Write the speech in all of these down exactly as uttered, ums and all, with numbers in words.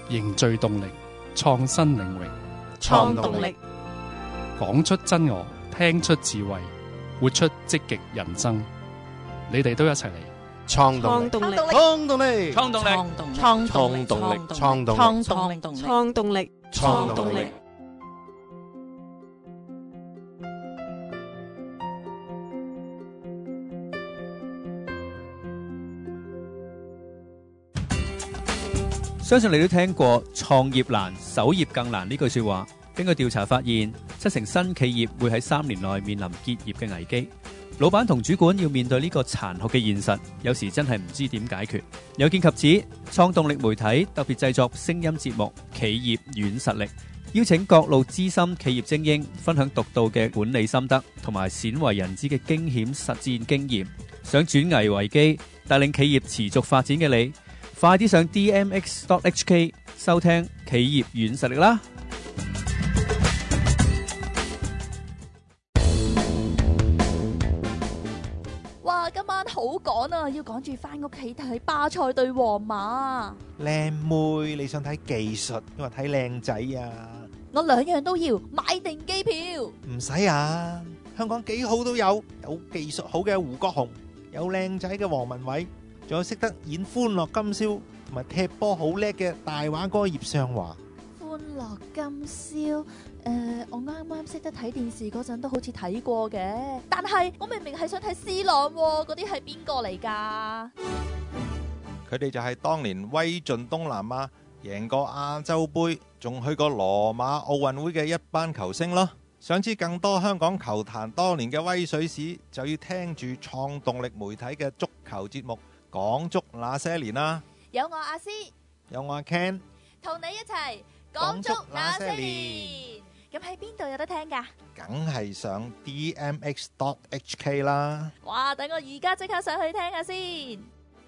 凝聚動力，創新領域， 創動力， 講出真我，聽出智慧，活出積極人生。你哋都一齊嚟創動力， 創動力， 創動力， 創動力， 創動力， 創動力， 創動力， 創動力， 創動力。 相信你都聽過創業難，守業更難呢句說話。經過調查發現，七成新企業會喺三年內面臨結業嘅危機。老闆同主管要面對呢個殘酷嘅現實，有時真係唔知點解決。有見及此，創動力媒體特別製作聲音節目《企業軟實力》，邀請各路資深企業精英分享獨到嘅管理心得同埋鮮為人知嘅驚險實戰經驗。想轉危為機，帶領企業持續發展嘅你，快啲上 D M X dot H K 收聽企業軟實力啦！ 哇，今晚好趕啊，要趕住翻屋企睇巴塞對皇馬。 靚妹，你想睇技術，因為睇靚仔啊？ 我兩樣都要，買定機票。 唔使啊，香港幾好都有，有技術好嘅胡國雄，有靚仔嘅黃文偉，仲有識得演歡樂今宵同埋踢波好叻嘅大話哥葉尚華。 歡樂今宵，誒，我啱啱識得睇電視嗰陣都好似睇過嘅，但係我明明係想睇 C 朗喎，嗰啲係邊個嚟㗎？ 佢哋就係當年威盡東南亞，贏過亞洲杯，仲去過羅馬奧運會嘅一班球星咯。想知更多香港球壇多年嘅威水史，就要聽住創動力媒體嘅足球節目《講足那些年》啦。 有我阿詩， 有我阿 Ken， 同你一齊講足那些年。咁喺邊度有得聽㗎？ 梗係上 D M X dot H K 啦。 哇！等我而家即刻上去聽下先。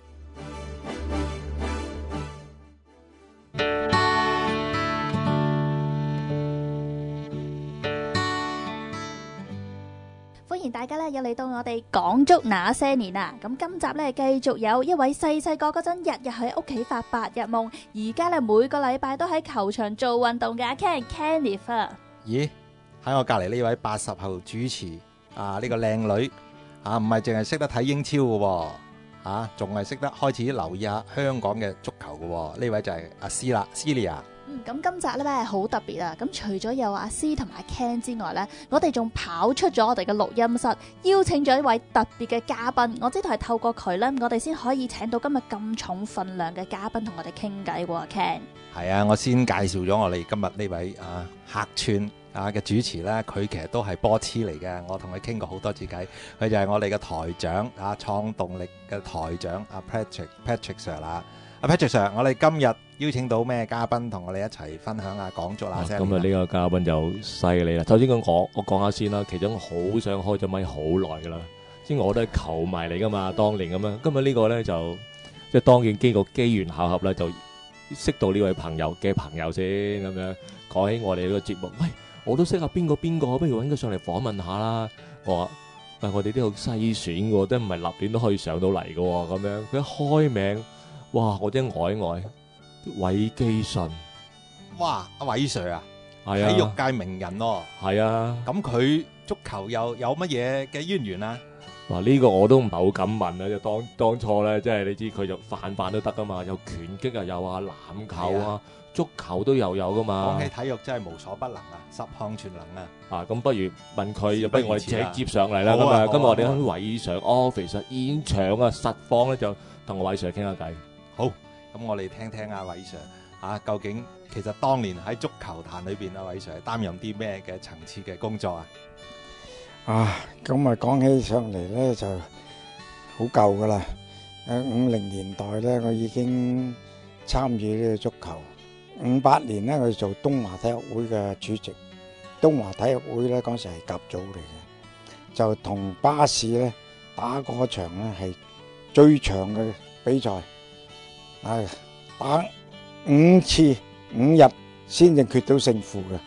歡迎大家咧，又嚟到我哋講足那些年啊！咁今集咧繼續有一位細細個嗰陣日日喺屋企發白日夢，而家咧每個禮拜都喺球場做運動嘅阿 Ken Kenneth 啊！ 咦？喺我隔籬呢位八十後主持啊，呢個靚女啊，唔係淨係識得睇英超嘅，啊，仲係識得開始留意下香港嘅足球嘅。呢位就係阿詩啦 ，Celia。 嗯，咁今集咧係好特別啊！咁除咗有阿詩同埋阿 Ken 之外咧，我哋仲跑出咗我哋嘅錄音室，邀請咗一位特別嘅嘉賓。我知道係透過佢咧，我哋先可以請到今日咁重分量嘅嘉賓同我哋傾偈喎。Ken， 係啊，我先介紹咗我哋今日呢位啊客串啊嘅主持咧，佢其實都係波痴嚟嘅。我同佢傾過好多次偈，佢就係我哋嘅台長啊，創動力嘅台長阿 Patrick Patrick Sir 啦。阿 Patrick Sir，我哋今日邀請到咩嘉賓同我哋一齊分享下講足那些年？ 咁啊，呢個嘉賓就犀利啦。首先講我，我講下先啦。其中好想開咗咪好耐噶啦，因為我都係球迷嚟噶嘛，當年咁樣。今日呢個咧就即係當然經過機緣巧合咧，就識到呢位朋友嘅朋友先咁樣講起我哋呢個節目。喂，我都識下邊個邊個，不如揾佢上嚟訪問下啦。我話，但係我哋都要篩選嘅，都唔係立亂都可以上到嚟嘅咁樣。佢一開名。哇！我真呆呆，韋基舜， 哇！阿韋 Sir 啊， 係啊， 體育界名人咯， 係啊。 咁佢足球又有乜嘢嘅淵源啊？ 嗱，呢個我都唔係好敢問啊！就當當初咧，即係你知佢就泛泛都得噶嘛，有拳擊啊，有啊籃球啊，足球都有有噶嘛。 講起體育真係無所不能啊，十項全能啊！ 啊，咁不如問佢，不如我哋直接上嚟啦。咁啊，今日我哋喺韋 Sir office 現場啊，實況咧就同我韋 Sir 傾下偈。 好，咁我哋聽聽阿韋 Sir 啊，究竟其實當年喺足球壇裏邊，阿韋 Sir 係擔任啲咩嘅層次嘅工作啊？ 啊，咁啊講起上嚟咧就好舊噶啦。喺五零年代咧，我已經參與呢個足球。五八年咧，我做東華體育會嘅主席。東華體育會咧嗰時係甲組嚟嘅，就同巴士咧打嗰場咧係最長嘅比賽。係打五次五日先至決到勝負嘅，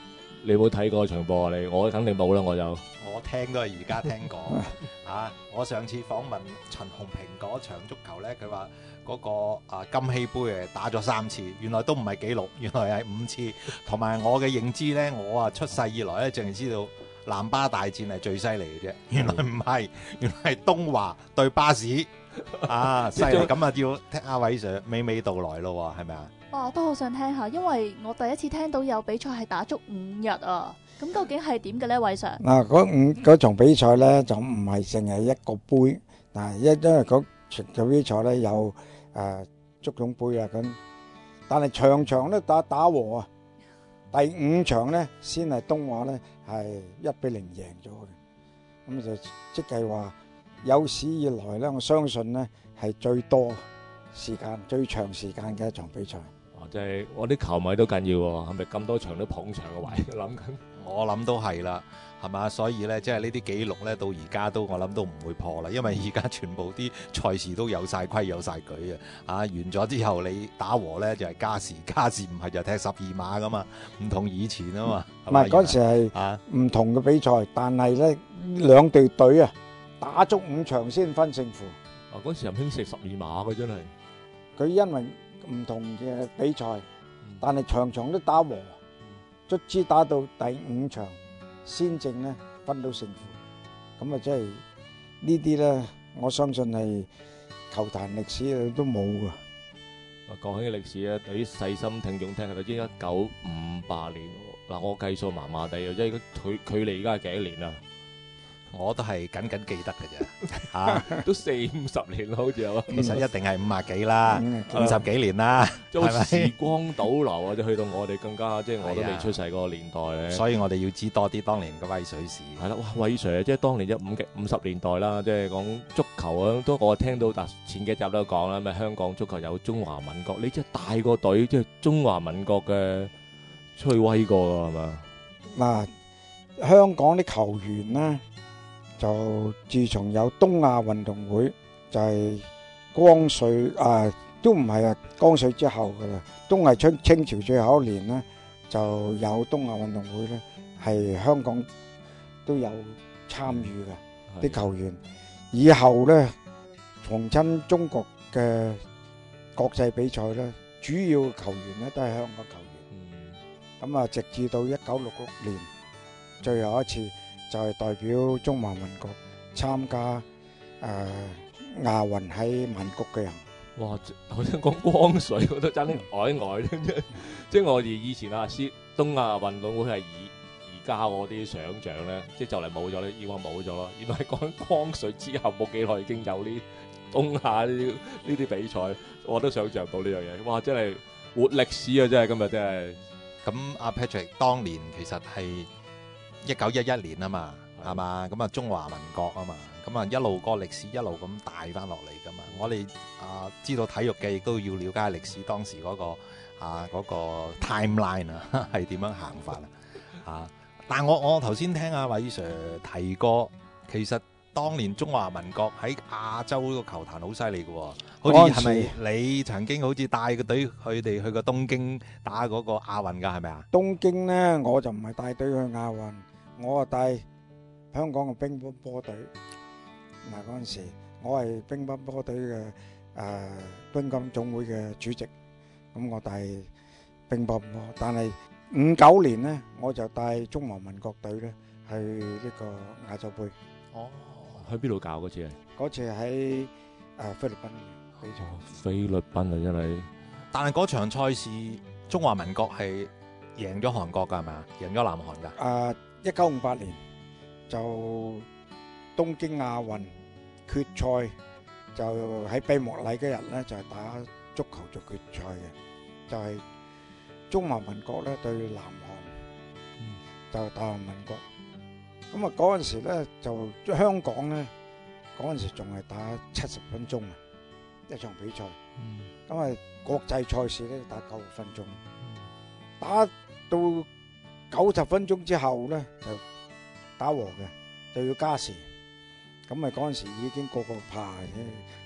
你有冇睇過場波啊？你我肯定冇啦，我就我聽都係而家聽講啊！我上次訪問陳鴻平嗰場足球咧，佢話嗰個啊金禧杯誒打咗三次，原來都唔係紀錄，原來係五次。同埋我嘅認知咧，我啊出世以來咧，淨係知道南巴大戰係最犀利嘅啫。原來唔係，原來係東華對巴士啊，犀利！咁啊，要聽阿偉 Sir 娓娓道來咯，係咪啊？ 哇！我都好想聽下，因為我第一次聽到有比賽係打足五日啊！咁究竟係點嘅呢？偉 Sir 嗱，嗰五嗰場比賽咧就唔係淨係一個杯，嗱，因因為嗰場比賽咧有誒足總杯啊咁，但係場場都打打和啊。第五場咧先係東華咧係一比零贏咗嘅，咁就即係話有史以來咧，我相信咧係最多時間、最長時間嘅一場比賽。 即係我啲球迷都緊要喎，係咪咁多場都捧場嘅位？諗緊， 我諗都係啦，係嘛？所以咧，即係呢啲紀錄咧，到而家都我諗都唔會破啦，因為而家全部啲賽事都有晒規有晒矩啊！啊，完咗之後你打和咧就係加時，加時唔係就踢十二碼噶嘛，唔同以前啊嘛。 唔係嗰時係唔同嘅比賽，但係咧兩隊隊啊打足五場先分勝負。 啊，嗰時唔興食十二碼嘅真係。 佢因為唔同嘅比賽，但係場場都打和，卒之打到第五場先正咧分到勝負。咁啊，即係呢啲咧，我相信係球壇歷史都冇㗎。 講起歷史咧，對於細心聽眾聽，係咪知一九五八年？嗱，我計數麻麻地啊，即係距距離而家係幾多年啊？ 我都係緊緊記得嘅啫，嚇都四五十年啦，好似有。 其實一定係五啊幾啦，五十幾年啦， 係咪？時光倒流啊，即係去到我哋更加，即係我都未出世嗰個年代咧。 所以我哋要知多啲當年嘅威水史。 係啦，哇，偉 Sir 即係當年一五嘅五十年代啦，即係講足球啊，都我聽到嗱前幾集都講啦，咩香港足球有中華民國，你即係帶個隊，即係中華民國嘅出去威過㗎係嘛？ 嗱，香港啲球員咧。就自從有東亞運動會，就係光緒啊，都唔係啊，光緒之後噶啦，都係清清朝最後一年咧，就有東亞運動會咧，係香港都有參與嘅啲球員。以後咧，逢親中國嘅國際比賽咧，主要球員咧都係香港球員。咁啊，直至到一九六六年最後一次。就係代表中華民國參加誒亞運喺曼谷嘅人。 哇！我想講光緒，我都真係呆呆。即係我哋以前啊，東亞運動會係以而家我啲想像咧，即係就嚟冇咗咧，以往冇咗咯。原來係講光緒之後冇幾耐已經有呢東亞呢啲呢啲比賽，我都想像到呢樣嘢。哇！真係活歷史啊！真係今日真係。 咁阿 Patrick 當年其實係一九一一年啊嘛，係嘛？咁啊中華民國啊嘛，咁啊一路個歷史一路咁帶翻落嚟噶嘛。我哋啊知道體育嘅亦都要了解歷史當時嗰個啊嗰個 timeline 啊係點樣行法啊？啊！但係我我頭先聽阿偉 Sir 提過，其實當年中華民國喺亞洲個球壇好犀利嘅喎，好似係咪你曾經好似帶個隊佢哋去過東京打嗰個亞運㗎？係咪啊？ 東京咧我就唔係帶隊去亞運。我啊帶香港嘅乒乓波隊，嗱嗰陣時我係乒乓波隊嘅誒乒乓總會嘅主席，咁我帶乒乓波。但係五九年咧，我就帶中華民國隊咧去呢個亞洲盃。 哦， 喺邊度搞嗰次啊？ 嗰次喺誒菲律賓比賽。 菲律賓啊，真係。 但係嗰場賽事，中華民國係贏咗韓國㗎，係咪啊？贏咗南韓㗎。 誒。一九五八年就東京亞運決賽，就喺閉幕禮嗰日咧就係打足球做決賽嘅，就係中華民國咧對南韓，就大韓民國。咁啊嗰陣時咧就香港咧嗰陣時仲係打七十分鐘啊一場比賽，咁啊國際賽事咧打九十分鐘，打到九十分鐘之後咧就打和嘅，就要加時。咁咪嗰陣時已經個個怕嘅，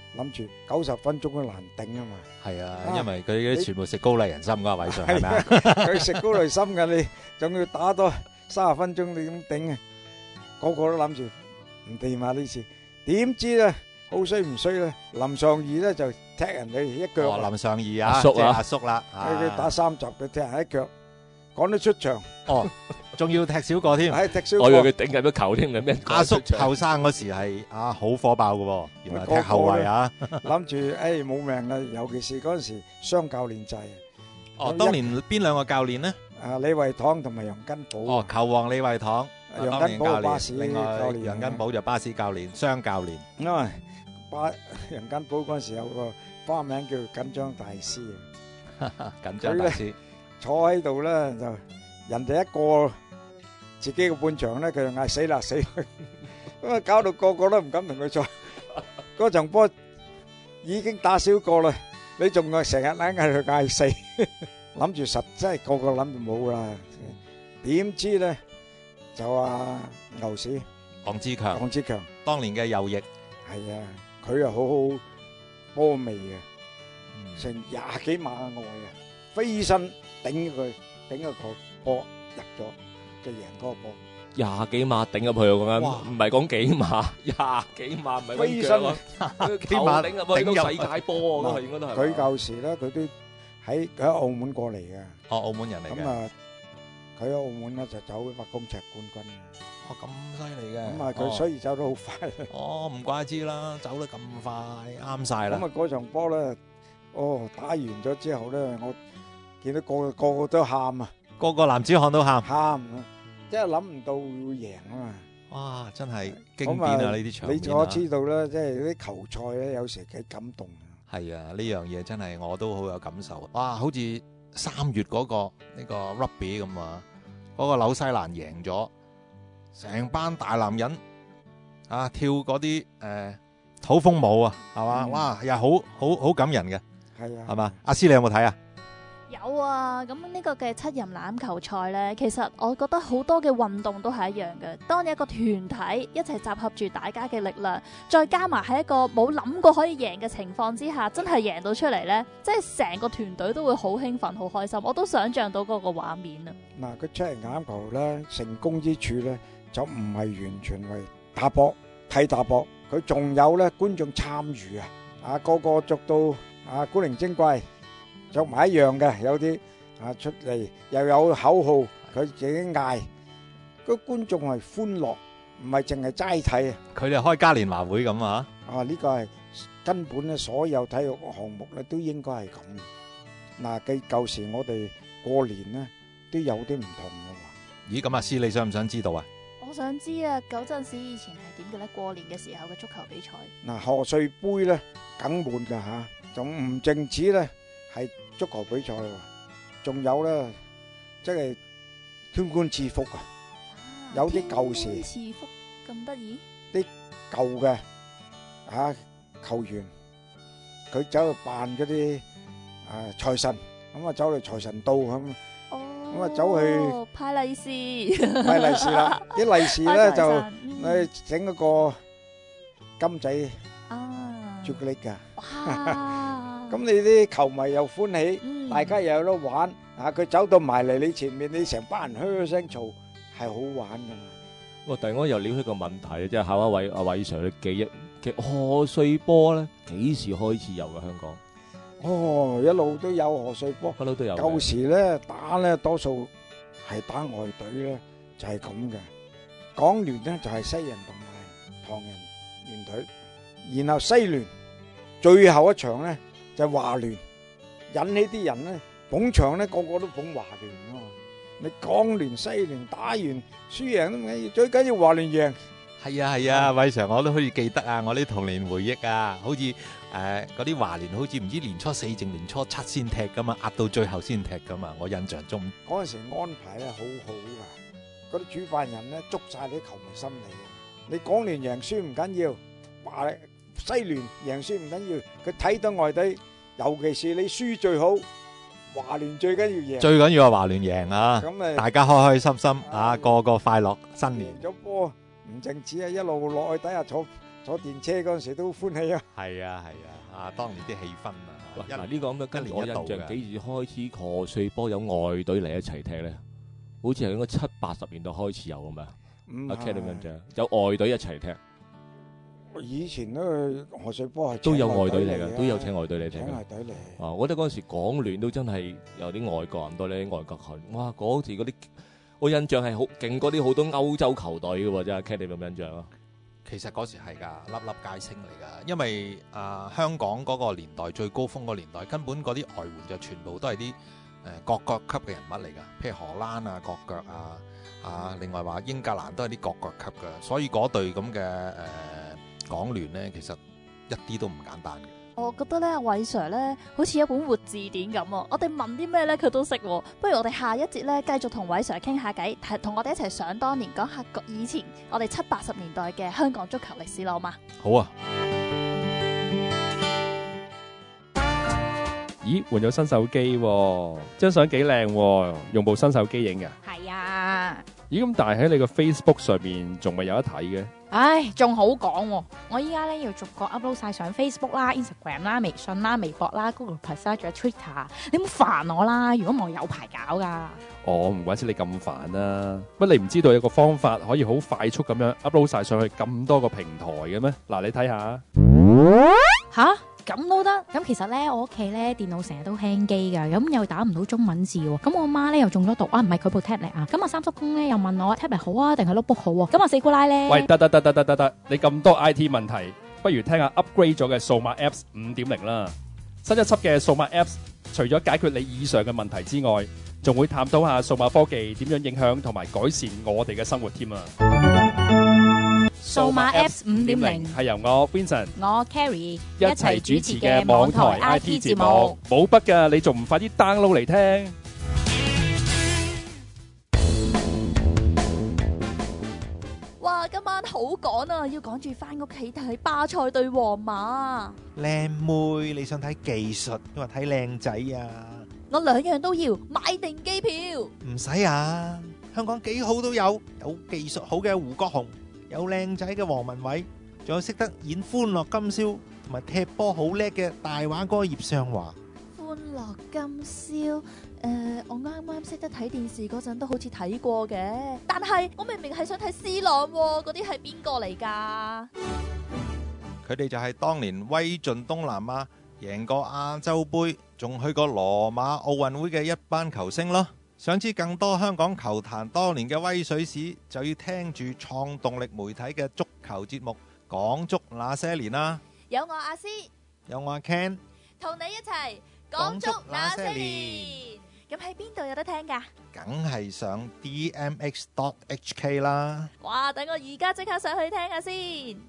諗住九十分鐘都難頂啊嘛。 係啊， 啊因為佢啲全部食高麗人參嗰個位上係咪啊？ 佢食高麗參嘅，你仲要打多三十分鐘，你點頂啊？個個都諗住唔掂啊呢次，點知咧好衰唔衰咧？林尚義咧就踢人哋一腳啊， 哦，林尚義啊， 阿叔啊即係阿叔啦， 佢佢打啊三集佢踢人一腳，趕得出場， 哦，仲要踢少個添。 係踢少我以為個。 佢頂入咗球添，係咩？ 阿叔後生嗰時係啊好火爆嘅喎，原來踢後衞啊！ 諗住誒冇命啦，尤其是嗰陣時雙教練制哦，當年邊兩個教練呢？ 啊，李惠堂同埋楊根寶。 哦，球王李惠堂， 楊當年教根寶巴士練，另外教練楊根寶就巴士教練，雙教練。 因為巴楊根寶嗰陣時有個花名叫緊張大師， 緊張大師， 坐喺度咧就人哋一過自己個半場咧，佢就嗌死啦死啦，咁啊搞到個個都唔敢同佢賽。嗰場波已經打少個啦，你仲係成日嗌佢嗌死，諗住實真係個個諗住冇啦，點知咧就話牛屎黃志強， 黃志強當年嘅右翼， 係啊，佢又好好波味嘅。成廿幾碼外啊，飛身頂佢，頂個個波入咗，就贏嗰個波。 廿幾碼頂入去，我講哇緊，唔係講幾碼，廿幾碼唔係飛身揾腳啊， 幾碼頂入去都頂入世界波啊，咁啊應該都係。 佢舊時咧，佢都喺佢喺澳門過嚟嘅， 哦，澳門人嚟嘅， 咁啊，佢喺澳門咧就走百公尺冠軍， 哦咁犀利嘅， 咁啊佢所以走得好快。 哦唔怪之啦，走得咁快，啱晒啦咁。啊嗰場波咧，哦打完咗之後咧，我見到個個個個都喊啊， 個個男子漢都喊， 喊啊，即係諗唔到會贏啊嘛。 哇！真係經典啊！呢啲場面你我知道咧，即係啲球賽咧，有時幾感動啊。 係啊，呢樣嘢真係我都好有感受。哇！好似三月嗰個呢個 rugby 咁啊，嗰個紐西蘭贏咗，成班大男人啊跳嗰啲誒土風舞啊，係嘛？ 嗯哇！又好好好感人嘅， 係啊， 係嘛？阿師你有冇睇啊？ 有啊，咁呢個嘅七人欖球賽呢，其實我覺得好多嘅運動都係一樣嘅。當你一個團體一齊集合住大家嘅力量，再加埋喺一個冇諗過可以贏嘅情況之下，真係贏到出嚟呢，即係成個團隊都會好興奮、好開心。我都想像到嗰個畫面啊！ 嗱，佢七人欖球咧成功之處咧，就唔係完全為打波睇打波，佢仲有咧觀眾參與啊！啊，個個着到啊古靈精怪，着埋一樣嘅，有啲啊出嚟又有口號，佢自己嗌，個觀眾係歡樂，唔係淨係齋睇啊！ 佢哋開嘉年華會咁啊！ 啊，呢個係根本咧，所有體育項目咧都應該係咁。嗱，記舊時我哋過年咧都有啲唔同嘅喎。 咦，咁阿師你想唔想知道啊？ 我想知啊，嗰陣時以前係點嘅呢？過年嘅時候嘅足球比賽， 嗱，賀歲杯咧梗滿㗎嚇，仲唔淨止咧係足球比賽喎，仲有咧即係天官賜福啊！有啲舊時天官賜福咁得意， 舊嘅嚇球員，佢走去扮嗰啲啊財神，咁啊走嚟財神到咁。 哦， 咁啊走去派利是， 派利是啦，啲利是咧就誒誒整嗰個金仔啊， 朱古力㗎， 哇！ 咁你啲球迷又歡喜， 嗯大家又有得玩，啊佢走到埋嚟你前面，你成班人噓噓聲嘈，係好玩㗎嘛。 哇！突然間又撩起個問題，即係考一位阿偉 Sir 嘅記憶，其實賀歲波咧幾時開始有嘅香港？ 哦，一路都有賀歲波， 不嬲都有嘅。 舊時咧打咧多數係打外隊咧，就係咁嘅。港聯咧就係西人同埋唐人聯隊，然後西聯最後一場咧就係華聯，引起啲人咧捧場咧個個都捧華聯啊嘛。你港聯西聯打完輸贏都唔緊要，最緊要華聯贏。 係啊係啊，偉 Sir 我都好似記得啊，我啲童年回憶啊，好似誒嗰啲華聯好似唔知年初四定年初七先踢噶嘛，壓到最後先踢噶嘛，我印象中嗰陣時安排咧好好噶，嗰啲主辦人咧捉晒啲球迷心理。你港聯贏輸唔緊要，華西聯贏輸唔緊要，佢睇到外地，尤其是你輸最好，華聯最緊要贏。 最緊要係華聯贏啊， 咁誒， 大家開開心心啊，個個快樂新年。 贏咗波唔淨止啊，一路落去底下坐坐電車嗰陣時都歡喜啊！ 係啊係啊，啊當年啲氣氛啊， 嗱一呢個咁樣，跟住我印象一年一度㗎幾時開始賀歲波有外隊嚟一齊踢咧？好似係應該七八十年代開始有咁嘛？ 唔阿 Ken 點印係象？有外隊一齊踢， 以前都賀歲波係都有請外隊嚟㗎嘅，都有請外隊嚟踢請嘅。 外隊嚟。 啊！我覺得嗰陣時港聯都真係有啲外國人多咧，外國球，哇！嗰時嗰啲我印象係好勁過啲好多歐洲球隊嘅喎，真係 Ken 你有冇印象啊？ 其實嗰時係㗎，粒粒皆星嚟㗎，因為啊、呃、香港嗰個年代最高峰個年代，根本嗰啲外援就全部都係啲誒國腳級嘅人物嚟㗎，譬如荷蘭啊、國腳啊，啊另外話英格蘭都係啲國腳級㗎，所以嗰隊咁嘅誒港聯呢，其實一啲都唔簡單嘅。 我覺得咧，阿偉 Sir 咧好似一本活字典咁啊！我哋問啲咩咧，佢都識喎。不如我哋下一節咧，繼續同偉 Sir 傾下偈，同我哋一齊想當年，講下以前我哋七八十年代嘅香港足球歷史啦，好嘛？ 好啊！ 咦，換咗新手機喎，張相幾靚喎，用部新手機影嘅。 係啊， 咦，咁但係喺你個 Facebook 上面仲未有得睇嘅？ 唉，仲好講喎。我依家咧要逐個 upload 晒上 Facebook 啦、Instagram 啦、微信啦、微博啦、Google Plus 啦，仲有 Twitter。你唔好煩我啦，如果唔係我有排搞噶。 哦，唔怪之你咁煩啦。乜你唔知道有個方法可以好快速咁樣 upload 晒上去咁多個平台嘅咩？嗱，你睇下。 吓？咁都得，咁其實咧我屋企咧電腦成日都輕機噶，咁又打唔到中文字喎，咁我媽咧又中咗毒啊，唔係佢部 tablet 啊，咁啊三叔公咧又問我 tablet 好啊定係 notebook 好啊，咁啊四姑奶咧， 喂，得得得得得得得，你咁多 I T 問題，不如聽下 upgrade 咗嘅數碼 Apps 五點零啦。新一輯嘅數碼 Apps 除咗解決你以上嘅問題之外，仲會探討下數碼科技點樣影響同埋改善我哋嘅生活添啊！ 數碼 Apps 五點零係由我 Vincent 我 Carrie 一齊主持嘅網台 I T 節目，冇筆㗎，你仲唔快啲 download 嚟聽？ 哇，今晚好趕啊，要趕住翻屋企睇巴塞對皇馬。 靚妹，你想睇技術，因為睇靚仔啊？ 我兩樣都要，買定機票。 唔使啊，香港幾好都有，有技術好嘅胡國雄，有靚仔嘅黃文偉，仲有識得演歡樂今宵同埋踢波好叻嘅大話哥葉尚華。 歡樂今宵，誒、呃，我啱啱識得睇電視嗰陣都好似睇過嘅，但係我明明係想睇 C 朗喎，嗰啲係邊個嚟㗎？ 佢哋就係當年威盡東南亞，贏過亞洲杯，仲去過羅馬奧運會嘅一班球星咯。想知更多香港球壇多年嘅威水史，就要聽住創動力媒體嘅足球節目《講足那些年》啦。 有我阿詩， 有我阿 Ken， 同你一齊講足那些年。咁喺邊度有得聽㗎？ 梗係上 D M X dot H K 啦。 哇！等我而家即刻上去聽下先。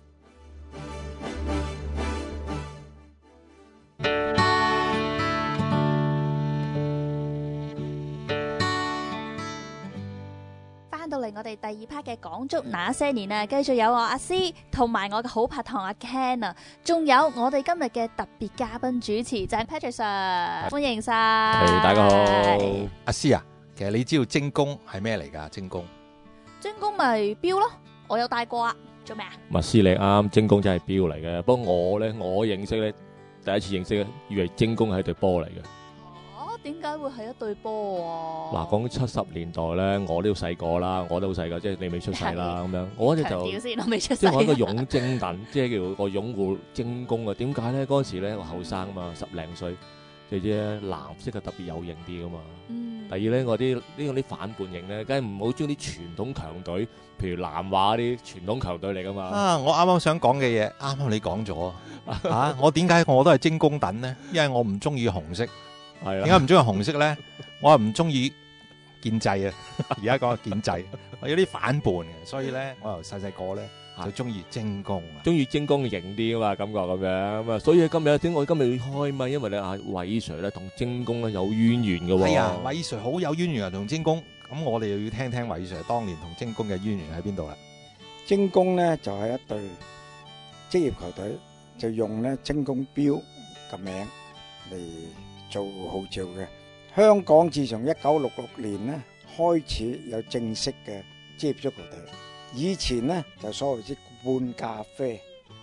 翻到嚟我哋第二 part 嘅講足那些年啊，繼續有我阿詩同埋我嘅好拍檔阿 Ken 啊，仲有我哋今日嘅特別嘉賓主持就係 Patrick Sir，歡迎晒。 係，大家好。 阿詩啊，其實你知道精工係咩嚟㗎？精工精工咪錶咯，我有戴過啊。做咩啊？ 麥斯你啱，精工真係錶嚟嘅。不過我咧，我認識咧，第一次認識咧，以為精工係對波嚟嘅。 點解會係一對波啊？ 嗱，講七十年代咧，我都細個啦，我都好細個，即係你未出世啦咁樣。我嗰陣就調先，我未出世。 即係我一個擁精等，即係叫我擁護精工啊。點解咧？嗰陣時咧，我後生啊嘛，十零歲，即係藍色係特別有型啲噶嘛。 嗯。 第二咧，我啲呢個啲反叛型咧，梗係唔好將啲傳統強隊，譬如南華啲傳統強隊嚟噶嘛。 啊！我啱啱想講嘅嘢，啱啱你講咗啊！我點解我都係精工等呢？因為我唔中意紅色。係點解唔中意紅色咧？我係唔中意建制啊！而家講建制，我有啲反叛嘅，所以咧我由細細個咧就中意精工啊， 中意精工型啲啊嘛，感覺咁樣咁啊。所以今日點我今日要開咪，因為咧阿偉 Sir 咧同精工咧有淵源嘅喎。 係啊，偉 Sir 好有淵源啊，同精工。咁我哋又要聽聽偉 Sir 當年同精工嘅淵源喺邊度啦。 精工咧就係一隊職業球隊，就用咧精工錶嘅名嚟做號召嘅。香港自從一九六六年咧開始有正式嘅職業足球隊，以前咧就所謂之半咖啡，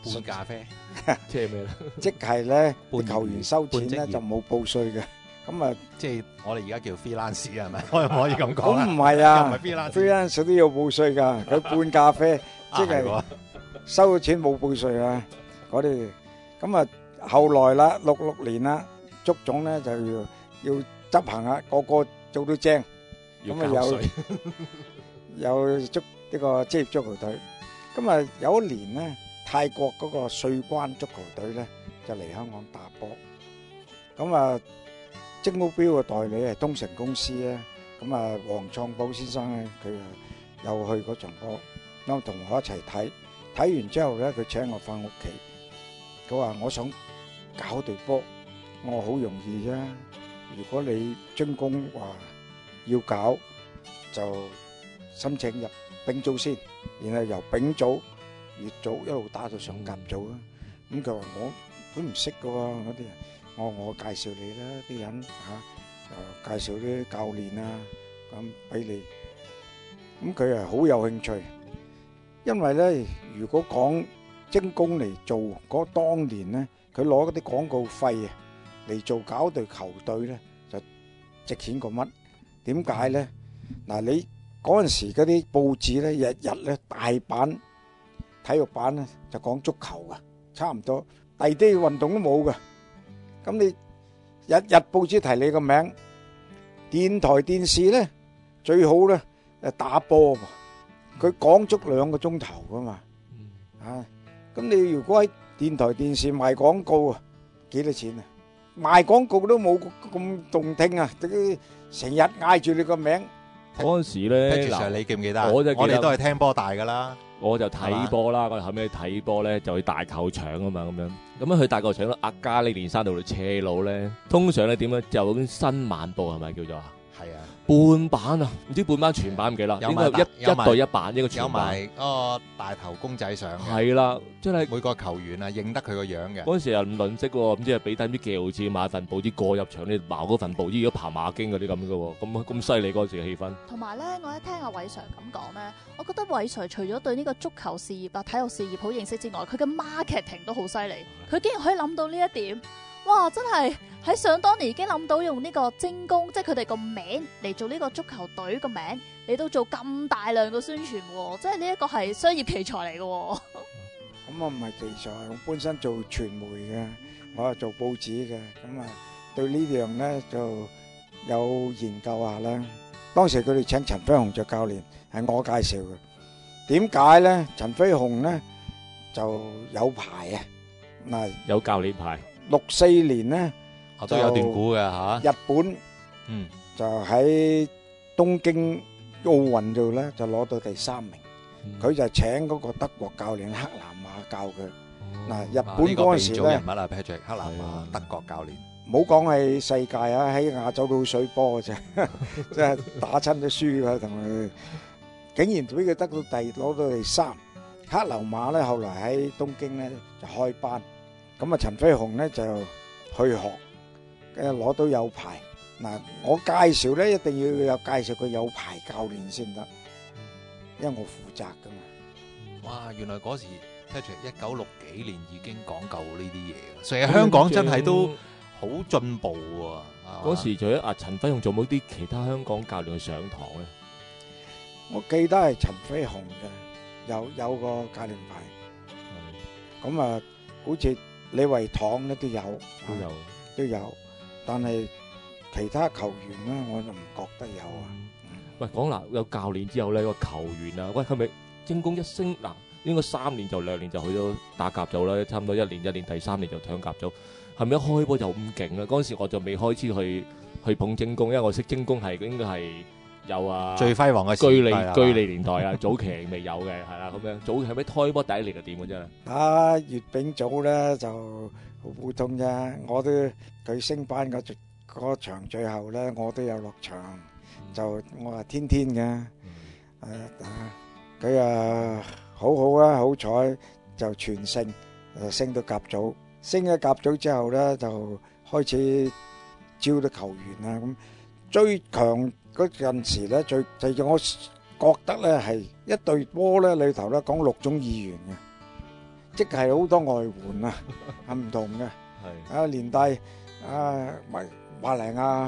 半咖啡， 即係咩咧？ 即係咧半球員收錢咧半職業就冇報稅嘅。咁啊， 即係我哋而家叫 freelance 係咪？可唔可以咁講啊？ 咁唔係又唔啊係 freelance ，freelance 都要報稅㗎。佢半咖啡即係啊係喎收咗錢冇報稅啊！嗰啲咁啊，後來啦，六六年啦，足總咧就要要執行啊，個個做到正， 要咁啊有交稅。 有足呢個職業足球隊。咁啊有一年咧，泰國嗰個稅關足球隊咧就嚟香港打波。咁啊，精武標嘅代理係東城公司咧。咁啊，黃創寶先生咧，佢啊又去嗰場波，咁同我一齊睇。睇完之後咧，佢請我翻屋企，佢話我想搞隊波，我話好容易啫。如果你精工話要搞，就申請入丙組先，然後由丙組、乙組一路打到上甲組啊。咁佢話我都唔識噶喎，嗰啲人，我我介紹你啦，啲人嚇，就介紹啲教練啊，咁俾你。咁佢係好有興趣。因為咧，如果講精工嚟做嗰當年咧，佢攞嗰啲廣告費啊嚟做搞隊球隊咧，就值錢過乜？點解咧？嗱，你嗰陣時嗰啲報紙咧，日日咧大版體育版咧就講足球噶，差唔多第啲運動都冇噶。咁你日日報紙提你個名，電台電視咧最好咧誒打波噃。佢講足兩個鐘頭噶嘛，啊！咁你如果喺電台電視賣廣告啊，幾多錢啊？賣廣告都冇咁動聽啊！啲成日嗌住你個名。 嗰陣時咧， Patrick Sir，你記唔記得啊？ 我就記得我哋都係聽波大噶啦。 我就睇波啦，我哋後尾睇波咧就去大球場啊嘛，咁樣咁樣去大球場咧，阿加呢連山道度斜路咧，通常咧點咧就嗰啲新晚報係咪叫做啊？ 係啊， 半版啊，唔知半版全版唔記得，應該有埋一一有埋對一版，一個有全版。 埋嗰個大頭公仔相嘅， 係啦，真係每個球員啊認得佢個樣嘅。 嗰陣時又唔吝嗇喎，唔知係俾低唔知幾毫子買份報紙過入場，你茅嗰份報紙如果爬馬經嗰啲咁嘅喎，咁咁犀利嗰陣時嘅氣氛。 同埋咧，我一聽阿偉 Sir 咁講咧，我覺得偉 Sir 除咗對呢個足球事業啊、體育事業好認識之外，佢嘅 marketing 都好犀利。佢竟然可以諗到呢一點，哇！真係喺想當年已經諗到用呢個精工，即係佢哋個名嚟做呢個足球隊個名，嚟到做咁大量嘅宣傳喎，即係呢一個係商業奇才嚟嘅。 咁我唔係奇才，我本身做傳媒嘅，我係做報紙嘅，咁啊對呢樣咧就有研究下啦。當時佢哋請陳飛鴻做教練，係我介紹嘅。點解咧？陳飛鴻咧就有牌啊！嗱， 有教練牌。 六四年咧， 我都有段估嘅嚇。 日本嗯就喺東京奧運度咧就攞到第三名，佢就請嗰個德國教練克南馬教佢。嗱，日本嗰陣時咧， 人物啊 Patrick 克南馬德國教練， 唔好講係世界啊，喺亞洲都好水波嘅啫，即係打親都輸嘅同佢，竟然俾佢得到第攞到第三。克流馬咧後來喺東京咧就開班，咁啊陳飛鴻咧就去學，跟住攞到有牌。嗱，我介紹咧一定要有介紹個有牌教練先得，因為我負責噶嘛。 哇！原來嗰時 Patrick 一九六幾年已經講究呢啲嘢，所以香港真係都好進步喎。 嗰時除咗阿陳飛鴻，仲有冇啲其他香港教練去上堂咧？ 我記得係陳飛鴻嘅，有有個教練牌。咁啊，好似李維堂咧都有， 都有都有，但係其他球員咧，我就唔覺得有啊。 喂，講嗱，有教練之後咧，個球員啊，喂，係咪精工一升嗱？應該三年就兩年就去咗打甲組啦，差唔多一年一年，第三年就上甲組。係咪一開波就咁勁咧？嗰陣時我就未開始去去捧精工，因為我識精工係應該係有啊最輝煌嘅居利時代居利年代啊，早期未有嘅，係啦咁樣。早期係咪開波第一年就點嘅啫？ 打乙丙組咧就好普通啫，我都佢升班嗰場嗰場最後咧，我都有落場，就我話天天嘅，誒啊佢啊好好啊，好彩就全勝，誒升到甲組，升咗甲組之後咧就開始招啲球員啊，咁最強嗰陣時咧最就係我覺得咧係一隊波咧裏頭咧講六種語言嘅。 即係好多外援啊，係唔同嘅。 係啊，連帶啊，馬馬來亞啊、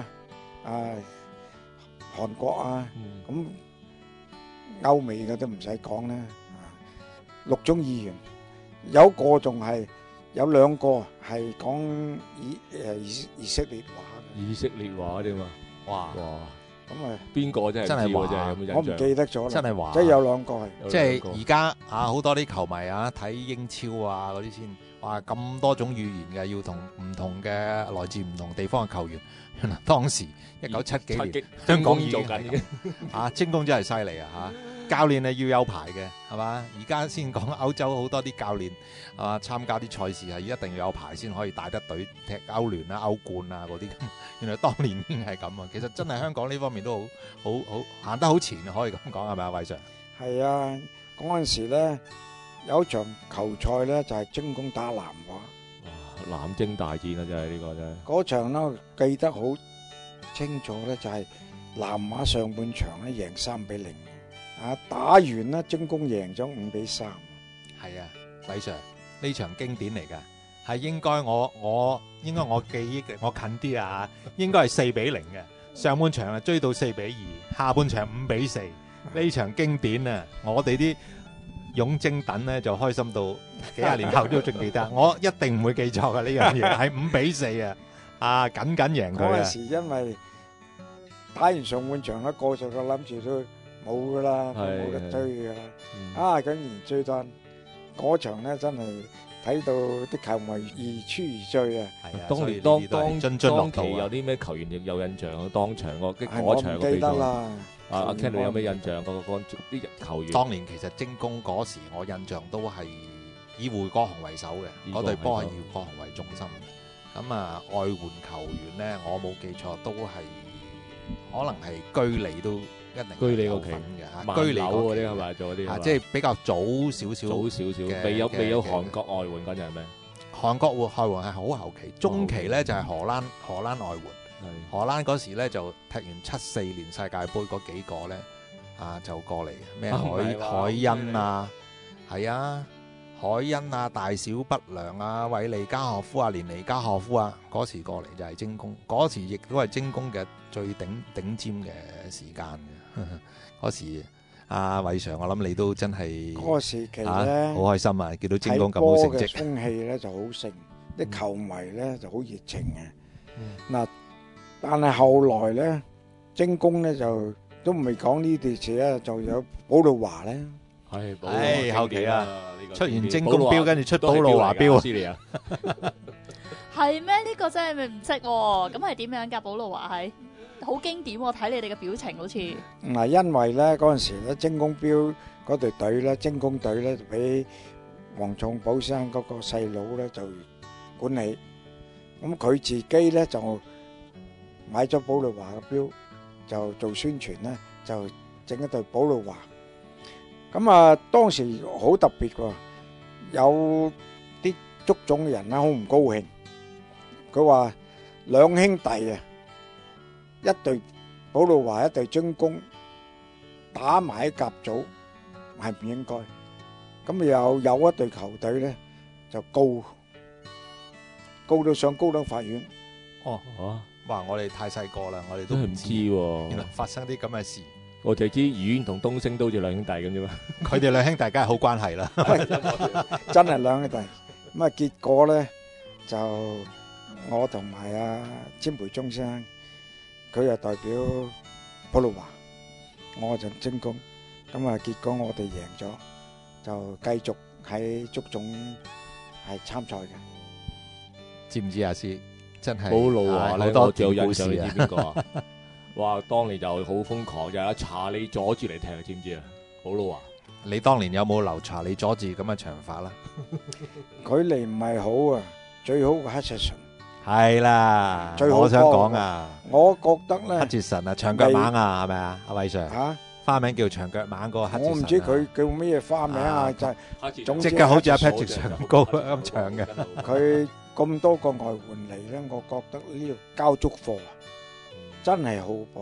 韓國啊，咁歐美嘅都唔使講啦。六種語言，有個仲係有兩個係講以誒以以色列話嘅。 以色列話添嘛？ 哇！ 哇！ 咁啊， 邊個真係真係唔知喎話真係有冇印象？ 我唔記得咗啦。 真係話即係有兩個係。 即係而家啊，好多啲球迷啊睇英超啊嗰啲先，哇咁多種語言嘅，要同唔同嘅來自唔同地方嘅球員。原來當時一九七幾年香港已經做緊已經啊，精工真係犀利啊嚇！教練係要有牌嘅，係嘛？而家先講歐洲好多啲教練啊，參加啲賽事係一定要有牌先可以帶得隊踢歐聯啊、歐冠啊嗰啲。原來當年已經係咁啊！其實真係香港呢方面都好好好行得好前啊，可以咁講係咪啊，偉 Sir？ 係啊，嗰陣時咧有一場球賽咧就係精工打南華。 哇！南征大戰啊，真係呢個真係。 嗰場咧我記得好清楚咧，就係南華上半場咧贏三比零。啊！打完啦，精工贏咗五比三。 係啊，偉 Sir 呢場經典嚟㗎，係應該我我應該我記憶我近啲啊，應該係四比零嘅。上半場啊追到四比二，下半場五比四。呢場經典啊，我哋啲勇精等咧就開心到幾廿年後都仲記得。我一定唔會記錯㗎呢樣嘢，係五比四啊！啊，緊緊贏佢啊！ 嗰陣時因為打完上半場咧，個個都諗住都冇噶啦，冇得追噶啦。啊，竟然追得嗰場咧，真係睇到啲球迷如痴如醉啊！ 係啊， 當年當當津津樂當道啊！ 期有啲咩球員亦有印象啊？當場個係我嗰場唔記得嘅比賽， 啦。 啊阿 Ken 你有咩印象？個個啲球員當年其實精工嗰時，我印象都係以胡國雄為首嘅，嗰隊波係以胡國雄為重心嘅。咁啊，外援球員咧，我冇記錯都係可能係居里都一定居里個期有份嘅嚇， 居居里里嗰啲期係咪做嗰啲係啊， 嘛？ 即係比較早少少， 早少少， 嘅未有嘅未有嘅韓國外援嗰陣係咩？ 韓國外援係好後期，中期咧就係荷蘭荷蘭外援。 係荷蘭嗰時咧就踢完七四年世界盃嗰幾個咧啊就過嚟咩啊唔海係話海恩啊，係啊海恩啊大小不良啊韋利加荷夫啊連尼加荷夫啊嗰時過嚟就係精工，嗰時亦都係精工嘅最頂頂尖嘅時間嘅嗰時。阿偉 Sir，我諗你都真係嗰個時期咧， 好開心啊！見到精工咁好睇波嘅成績， 風氣咧就好盛，啲球迷咧就好熱情嘅。嗱，但係後來咧，精工咧就都未講呢段事咧，就有保路華咧。 係保唉後期啊， 呢個出完經典精工標，跟住出保路華標啊！ 斯利啊， 係咩？呢個真係咪唔識喎？咁係點樣㗎？保路華係好經典喎，睇你哋嘅表情好似。 嗱，因為咧嗰陣時咧，精工標嗰隊隊咧，精工隊咧就俾黃創寶先生嗰個細佬咧就管理，咁佢自己咧就買咗保路華嘅標，就做宣傳咧，就整一隊保路華。咁啊，當時好特別喎，有啲足總嘅人咧好唔高興，佢話兩兄弟啊，一隊保路華一隊精工打埋喺甲組係唔應該，咁又有一隊球隊咧就告告到上高等法院。 哦， 啊， 哇！我哋太細個啦，我哋都真係唔知喎。 原來發生啲咁嘅事。 我就知愉園同東升都好似兩兄弟咁啫嘛。 佢哋兩兄弟梗係好關係啦。 真係兩兄弟。咁啊，結果咧就我同埋阿詹培忠先生，佢又代表保路華，我就精工。咁啊，結果我哋贏咗，就繼續喺足總係參賽嘅。 知唔知阿師？真係保路華咧， 好多我最有印象， 故事啊你知邊個啊？哇！當年就好瘋狂，就係查理佐治嚟踢，知唔知啊？保路華， 你當年有冇留查理佐治咁嘅長髮啦？ 距離唔係好啊，最好個黑切神。 係啦， 最好我想講啊， 我覺得咧， 黑切神啊，長腳猛啊，係咪啊？阿偉 Sir 嚇， 花名叫長腳猛嗰個黑切神啊。 我唔知佢叫咩花名啊，就係總之即刻好似阿 Patrick 長高咁長嘅。 佢咁多個外援嚟咧，我覺得呢個交足貨真係好波。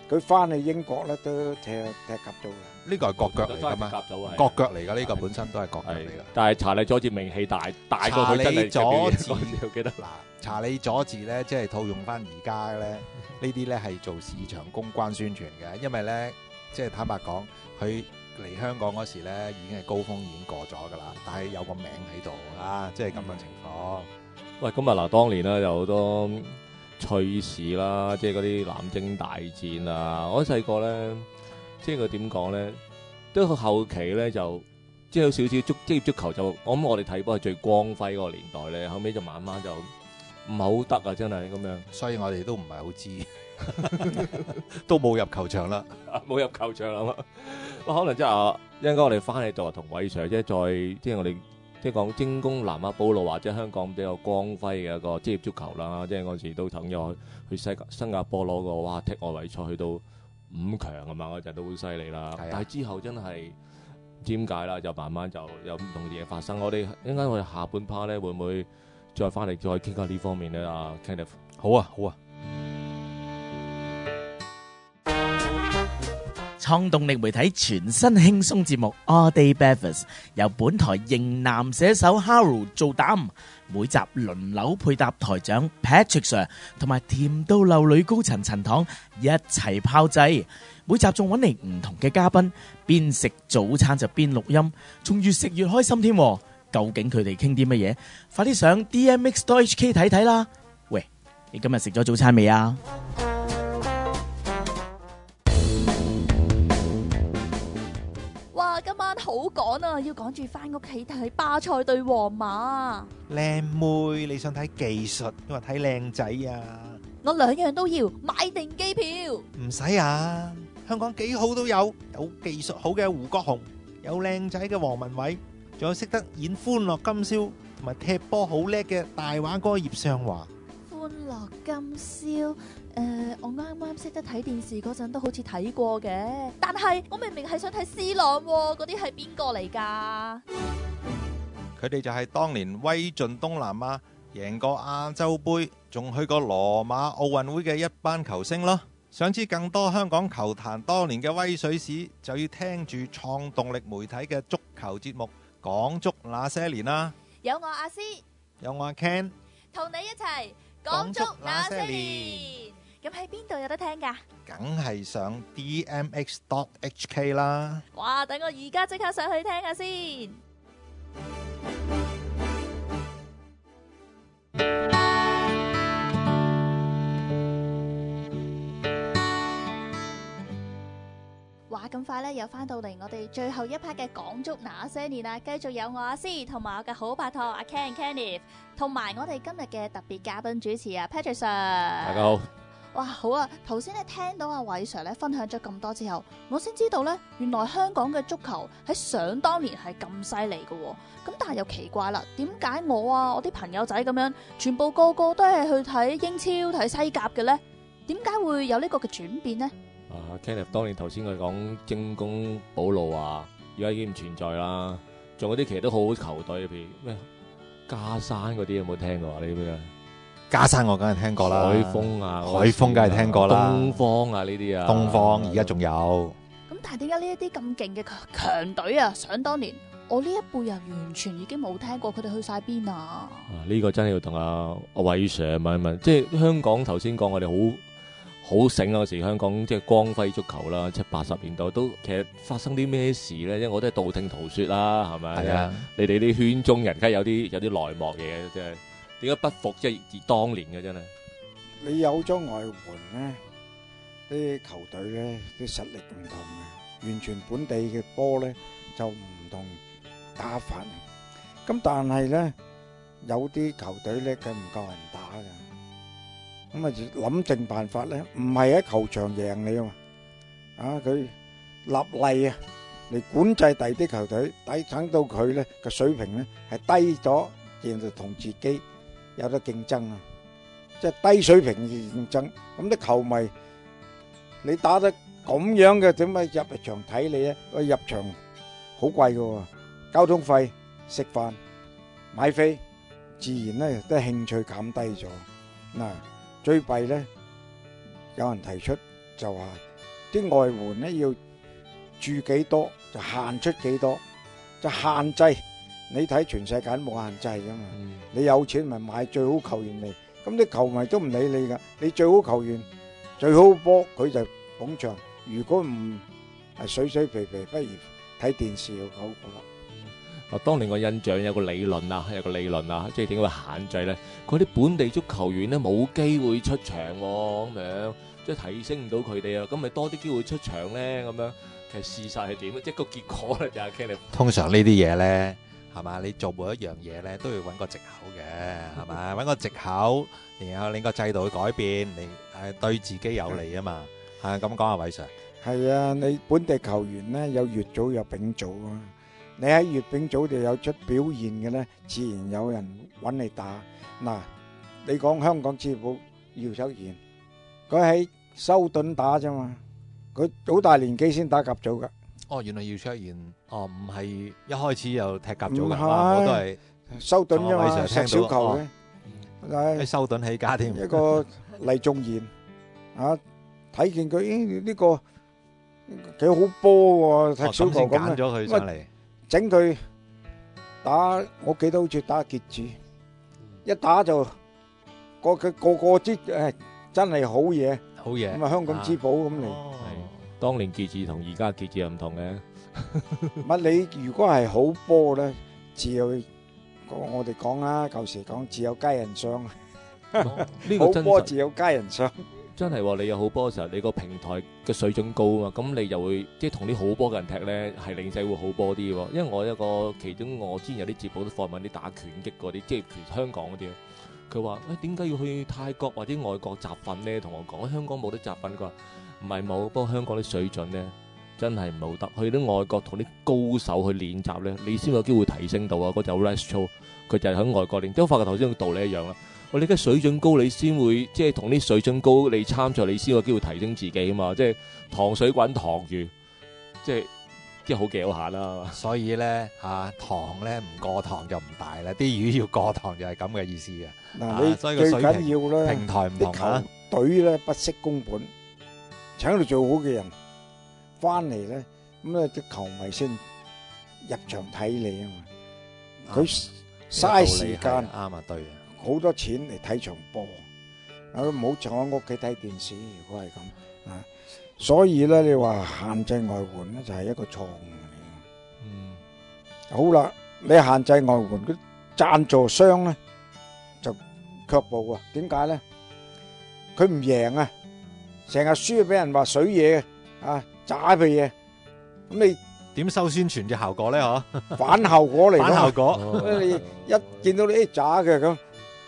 佢翻去英國咧都踢踢甲組嘅。 呢個係國腳嚟㗎嘛？ 甲組係國腳嚟㗎，呢個本身都係國腳嚟係㗎。 但係查理佐治名氣大大過佢真係佐治， 我記得嗱，查理佐治咧，即係套用翻而家咧，呢啲咧係做市場公關宣傳嘅，因為咧，即係坦白講，佢嚟香港嗰時咧已經係高峰已經過咗㗎啦，但係有個名喺度啊，即係咁嘅情況。 喂，咁啊嗱，當年咧有好多趣事啦，即係嗰啲南征大戰啊！我細個咧，即係佢點講咧，都後期咧就即係有少少足職業足球就，我諗我哋睇波係最光輝嗰個年代咧，後尾就慢慢就唔係好得啊，真係咁樣。 所以我哋都唔係好知，都冇入球場啦， 冇入球場啦嘛。可能即係啊，一陣間我哋翻嚟就同韋 Sir 即係再即係我哋。即係講精工南亞保路或者香港比較光輝嘅一個職業足球啦，即係嗰時都曾咗去西新加坡攞個哇踢外圍賽去到五強啊嘛，嗰陣都好犀利啦。但係之後真係唔知點解啦，就慢慢就有唔同嘅嘢發生。我哋應該我哋下半 part 咧會唔會再翻嚟再傾下呢方面咧？啊 Kenneth， 好啊，好啊。 創動力媒體全新輕鬆節目 All Day Breakfast 由本台型男寫手 Harold 做膽，每集輪流配搭台長 Patrick Sir 同埋甜到流女高層陳糖一齊炮製，每集仲揾嚟唔同嘅嘉賓，邊食早餐就邊錄音，仲越食越開心添。究竟佢哋傾啲乜嘢？快啲上 D M X dot H K 睇睇啦！喂，你今日食咗早餐未啊？ 今晚好趕啊，要趕住翻屋企睇巴塞對皇馬。 靚妹，你想睇技術，抑或睇靚仔啊？ 我兩樣都要，買定機票。 唔使啊，香港幾好都有，有技術好嘅胡國雄，有靚仔嘅黃文偉，仲有識得演歡樂今宵同埋踢波好叻嘅大話哥葉尚華。 歡樂今宵。誒、呃，我啱啱識得睇電視嗰陣都好似睇過嘅，但係我明明係想睇 C 朗喎，嗰啲係邊個嚟㗎？ 佢哋就係當年威盡東南亞，贏過亞洲杯，仲去過羅馬奧運會嘅一班球星咯。想知更多香港球壇多年嘅威水史，就要聽住創動力媒體嘅足球節目《講足那些年》啦。 有我阿詩， 有我阿 Ken， 同你一齊講足那些年。咁喺邊度有得聽噶？ 梗係上 D M X dot H K 啦。 哇！等我而家即刻上去聽下先。話咁快咧，又翻到嚟我哋最後一 part 嘅講足那些年啦，繼續有我阿詩同埋我嘅好拍檔阿 Ken Kenneth， 同埋我哋今日嘅特別嘉賓主持啊 Patrick Sir。 大家好。 哇，好啊！頭先咧聽到阿韋 Sir 咧分享咗咁多之後，我先知道咧，原來香港嘅足球喺想當年係咁犀利嘅。咁但係又奇怪啦，點解我啊我啲朋友仔咁樣，全部個個都係去睇英超睇西甲嘅咧？點解會有呢個嘅轉變呢？ 啊 Kenneth 當年頭先佢講精工保路啊，而家已經唔存在啦。仲有啲其實都好好球隊，譬如咩加山嗰啲，有冇聽過啊？呢啲啊？ 加山我梗係聽過啦， 海豐啊， 海豐梗係聽過啦， 東方啊呢啲啊， 東方而家仲有。 咁但係點解呢一啲咁勁嘅強強隊啊，想當年我呢一輩又完全已經冇聽過，佢哋去晒邊啊？ 啊呢個真係要同阿阿韋 Sir 問一問，即係香港頭先講我哋好好醒啊！嗰時香港即係光輝足球啦，七八十年代都其實發生啲咩事咧？因為我都係道聽途說啦，係咪？ 係啊， 你哋啲圈中人梗係有啲有啲內幕嘢，即係。點解不服即係當年嘅真係？ 你有咗外援咧，啲球隊咧啲實力唔同嘅，完全本地嘅波咧就唔同打法。咁但係咧有啲球隊咧佢唔夠人打嘅，咁啊諗定辦法咧，唔係喺球場贏你啊嘛，啊佢立例啊嚟管制第啲球隊，抵等到佢咧個水平咧係低咗，然後同自己有得競爭啊！即係低水平嘅競爭，咁啲球迷你打得咁樣嘅，點解入場睇你咧？個入場好貴㗎，交通費、食飯、買飛，自然咧都係興趣減低咗。嗱，最弊咧，有人提出就話啲外援咧要注幾多就限出幾多，就限制。你睇全世界都冇限制噶嘛， 嗯你有錢咪買最好球員嚟，咁啲球迷都唔理你噶，你最好球員最好波佢就捧場，如果唔係水水皮皮，不如睇電視就好過啦。 啊，當年我印象有個理論啊，有個理論啊，即係點解會限制咧？嗰啲本地足球員咧冇機會出場喎，咁樣即係提升唔到佢哋啊，咁咪多啲機會出場咧？咁樣其實事實係點咧？即係個結果咧就係 Ken 你通常呢啲嘢咧，係嘛？你做每一樣嘢咧，都要揾個藉口嘅，係嘛？揾個藉口，然後令個制度去改變，你係對自己有利啊嘛。係咁講啊，偉 Sir。 係啊，你本地球員咧有乙組有丙組啊，你喺乙丙組就有出表現嘅咧，自然有人揾你打。嗱，你講香港之寶姚秋賢，佢喺修頓打啫嘛，佢好大年紀先打甲組噶。 哦，原來要出現，哦唔係一開始就踢甲組唔㗎， 係哇我都係修頓啫哦偉 Sir 嘛，石小球嘅， 喺修頓起家添。 一個黎仲賢啊，睇見佢咦呢個幾好波喎，踢小球咁揀咗佢上嚟， 整佢打，我記得好似打傑志，一打就個佢個個知誒真係好嘢， 好嘢。 咁啊香港之寶咁嚟。 當年傑志同而家傑志又唔同嘅。 乜你如果係好波咧，自有我哋講啦，舊時講自有佳人賞。 呢個真實好波自有佳人賞。 真係喎，你有好波嘅時候，你個平台嘅水準高啊嘛，咁你就會即係同啲好波嘅人踢咧，係零舍會好波啲喎。因為我一個其中我之前有啲節目都訪問啲打拳擊嗰啲，即係拳香港嗰啲，佢話誒點解要去泰國或者外國集訓咧？同我講香港冇得集訓，佢話唔係冇，不過香港啲水準咧真係冇得。去啲外國同啲高手去練習咧，你先有機會提升到啊！嗰就 rest show，佢就係喺外國練，即係我發覺頭先個道理一樣啦。我哋嘅水準高，你先會即係同啲水準高，你參賽你先有機會提升自己啊嘛！即係糖水滾糖魚，即係即係好幾有限啦。 所以咧嚇糖咧唔過糖就唔大啦，啲魚要過糖就係咁嘅意思嘅。 嗱，你所以個最緊水平要咧， 平台唔同啊。 啲球隊咧不惜工本，請到最好嘅人翻嚟咧，咁咧啲球迷先入場睇你啊嘛。佢嘥時間啱啊，對啊。 好多錢嚟睇場波，啊唔好坐喺屋企睇電視。如果係咁啊，所以咧你話限制外援咧就係一個錯誤嚟。 嗯， 好啦，你限制外援，佢贊助商咧就卻步啊？點解咧？佢唔贏啊，成日輸俾人話水嘢啊，渣嘅嘢，咁你點收宣傳嘅效果咧？嗬， 反效果嚟， 反效果， 你一見到你啲渣嘅咁。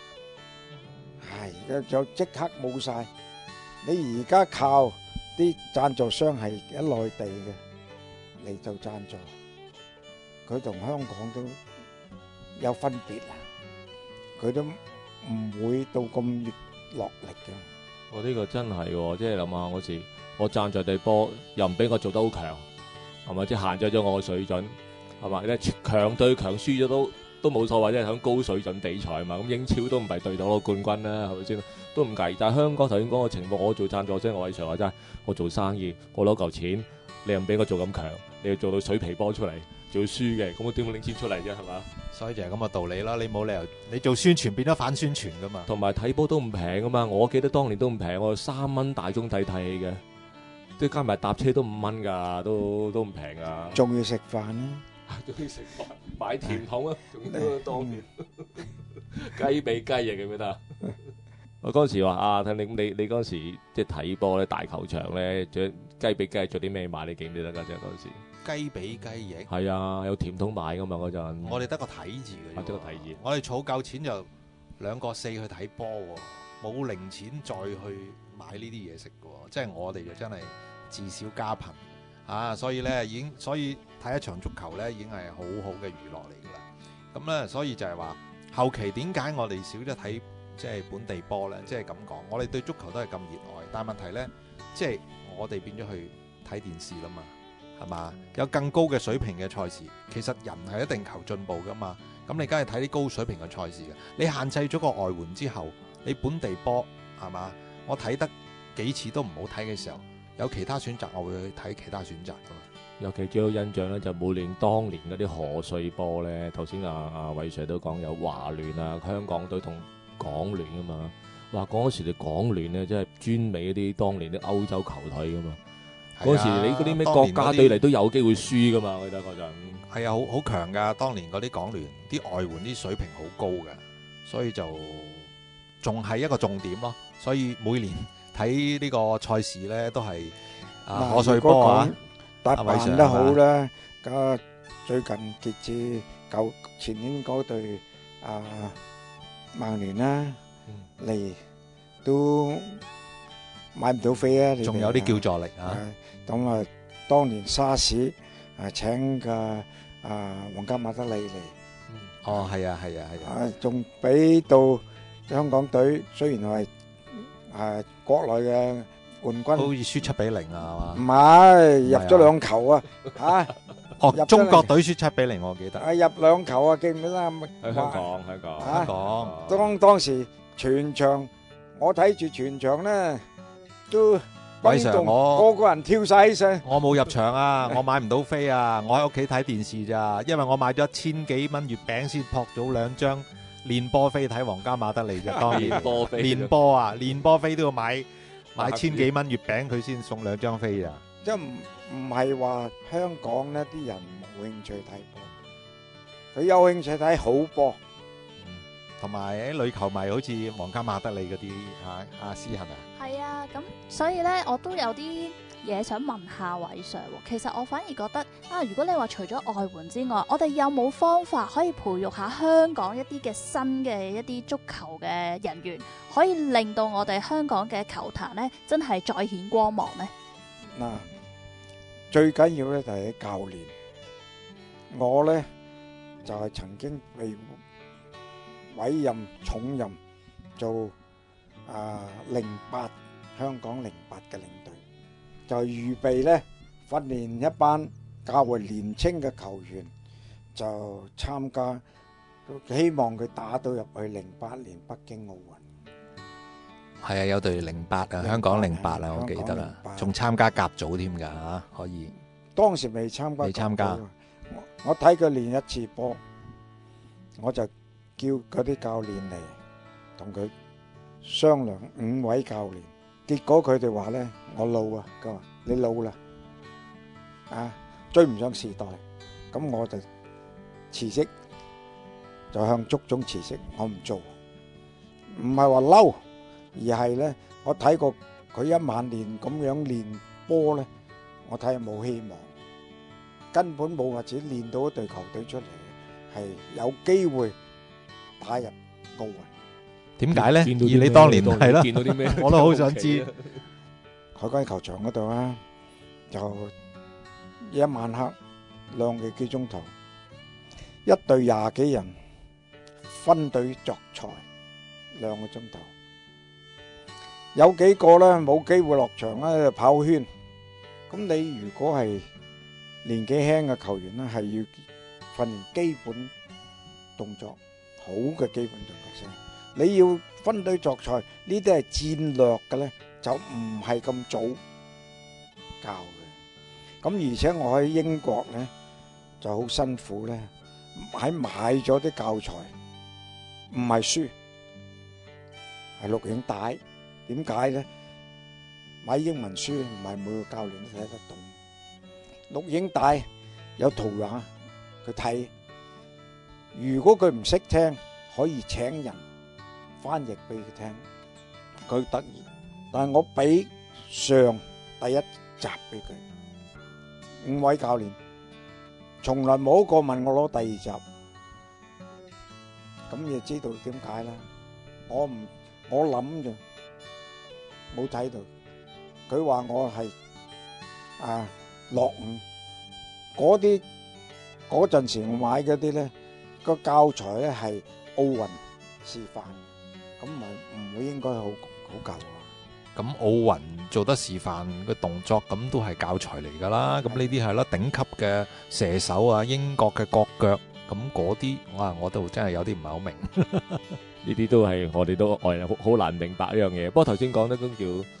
就即刻冇晒。你而家靠啲贊助商係喺內地嘅嚟做贊助，佢同香港都有分別啊！佢都唔會到咁落力嘅。 我呢個真係喎，即係諗下嗰時，我贊助隊波又唔俾我做得好強，係咪？即係限制咗我嘅水準，係嘛？你強對強輸咗都。都冇所謂，即係響高水準比賽嘛。咁英超都唔係對到攞冠軍啦，係咪先？都唔計。但係香港頭先講嘅情況，我做贊助商，我偉 Sir 話齋，我做生意，我攞嚿錢，你又唔俾我做咁強，你要做到水皮波出嚟，做輸嘅，咁我點會拎錢出嚟啫？係嘛？ 所以就係咁嘅道理啦。你冇理由你做宣傳變咗反宣傳噶嘛。 同埋睇波都唔平噶嘛。我記得當年都唔平，我三蚊大鐘睇睇戲嘅，即係加埋搭車都五蚊㗎，都都唔平㗎。 仲要食飯咧？ 仲要食飯買甜筒啊！仲要當年雞髀雞翼記唔記得啊？我嗰陣時話啊，睇你你你嗰陣時即係睇波咧，大球場咧，仲雞髀雞做啲咩賣？你記唔記得㗎？即係嗰陣時雞髀雞翼係啊，有甜筒買㗎嘛嗰陣。 我哋得個睇字嘅， 得個睇字。 我哋儲夠錢就兩個四去睇波喎，冇零錢再去買呢啲嘢食嘅喎，即係我哋就真係自小家貧。啊，所以咧已經，所以睇一場足球咧已經係好好嘅娛樂嚟噶啦。咁咧，所以就係話後期點解我哋少咗睇即係本地波咧？即係咁講，我哋對足球都係咁熱愛，但係問題咧，即係我哋變咗去睇電視啦嘛，係嘛？有更高嘅水平嘅賽事，其實人係一定求進步噶嘛。咁你梗係睇啲高水平嘅賽事嘅。你限制咗個外援之後，你本地波係嘛？我睇得幾次都唔好睇嘅時候。 有其他選擇，我會去睇其他選擇噶嘛。 尤其最有印象咧，就每年當年嗰啲賀歲波咧，頭先阿阿偉 Sir 都講有華聯啊，香港隊同港聯啊嘛。哇！嗰時你港聯咧，真係專美嗰啲當年啲歐洲球隊噶嘛。嗰時你嗰啲咩國家隊嚟都有機會輸噶嘛，我記得嗰陣。 係啊，好好強噶，當年嗰啲港聯啲外援啲水平好高嘅，所以就仲係一個重點咯。所以每年睇呢個賽事咧，都係啊賀歲波啊， 打扮得好啦。咁最近截至舊前年嗰隊啊曼聯啦嚟都買唔到飛啊！ 仲有啲叫座力啊！ 咁啊，當年沙士啊請嘅啊皇家馬德里嚟， 哦係啊係啊係啊， 仲俾到香港隊，雖然係啊國內嘅冠軍， 好似輸七比零啊，係嘛？ 唔係入咗兩球啊！嚇， 哦中國隊輸七比零，我記得。 啊入兩球啊，記唔記得？ 喺香港，香港， 香港。 當當時全場我睇住全場咧都。 偉 Sir，我個個人跳晒起身， 我冇入場啊，我買唔到飛啊，我喺屋企睇電視咋，因為我買咗千幾蚊月餅先撲咗兩張練波飛睇皇家馬德里啫。當然練波飛， 練波啊，練波飛都要買買千幾蚊月餅，佢先送兩張飛啊。 即係唔唔係話香港呢啲人冇興趣睇波，佢有興趣睇好波。 同埋啲女球迷好似皇家馬德里嗰啲啊阿師係咪啊？ 係啊，咁所以咧，我都有啲嘢想問下偉 Sir。其實我反而覺得啊，如果你話除咗外援之外，我哋有冇方法可以培育下香港一啲嘅新嘅一啲足球嘅人員，可以令到我哋香港嘅球壇咧真係再顯光芒呢？ 嗱，最緊要咧就係教練。我咧就係曾經被委任重任做啊零八香港零八嘅領隊，就預備咧訓練一班較為年青嘅球員，就參加，希望佢打到入去零八年北京奧運。 係啊，有隊零八啊，香港零八啊，我記得啦，仲參加甲組添㗎嚇，可以。當時未參加，未參加。我睇佢練一次波，我就叫嗰啲教練嚟同佢商量，五位教練，結果佢哋話咧，我老啊，佢話你老啦，啊追唔上時代，咁我就辭職，就向足總辭職，我唔做，唔係話嬲，而係咧我睇過佢一晚練咁樣練波咧，我睇下冇希望，根本冇或者練到一隊球隊出嚟，係有機會打入奧運。點解咧？以你當年係咯，見到啲咩？我都好想知。海關球場嗰度啊，就一晚黑兩個幾鐘頭，一隊廿幾人分隊作賽兩個鐘頭，有幾個咧冇機會落場咧跑圈。咁你如果係年紀輕嘅球員咧，係要訓練基本動作，好嘅基本動作先。你要分隊作賽，呢啲係戰略嘅咧，就唔係咁早教嘅。咁而且我喺英國咧就好辛苦咧，喺買咗啲教材，唔係書，係錄影帶。點解咧？買英文書唔係每個教練都睇得懂，錄影帶有圖畫佢睇。如果佢唔識聽，可以請人翻譯俾佢聽，佢得意。但係我俾上第一集俾佢，五位教練從來冇一個問我攞第二集，咁你就知道點解啦。我唔我諗就冇睇到，佢話我係啊落伍，嗰啲嗰陣時我買嗰啲咧個教材咧係奧運示範。咁咪唔會應該好好舊啊？咁奧運做得示範嘅動作，咁都係教材嚟㗎啦。咁呢啲係啦，頂級嘅射手啊，英國嘅國腳，咁嗰啲哇，我都真係有啲唔係好明。呢啲都係我哋都外人好好難明白呢樣嘢。不過頭先講得都叫